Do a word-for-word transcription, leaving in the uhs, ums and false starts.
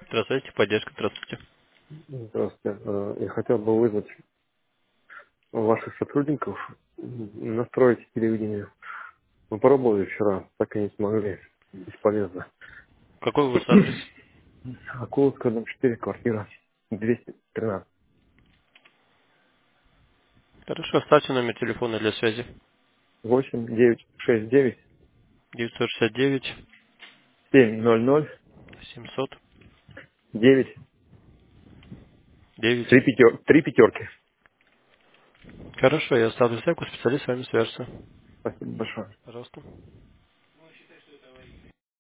Здравствуйте, поддержка, здравствуйте. Здравствуйте. Э, Я хотел бы вызвать ваших сотрудников м, настроить телевидение. Мы пробовали вчера, так и не смогли. Бесполезно. Какой у вас адрес? Акуловская, дом четыре, квартира двести тринадцать. Хорошо, оставьте номер телефона для связи. восемь девять шесть девять девятьсот шестьдесят девять семь ноль ноль семьсот девять девять. три пятер- три пятерки. Хорошо, я оставлю заявку, специалист с вами свяжется. Спасибо большое. Пожалуйста.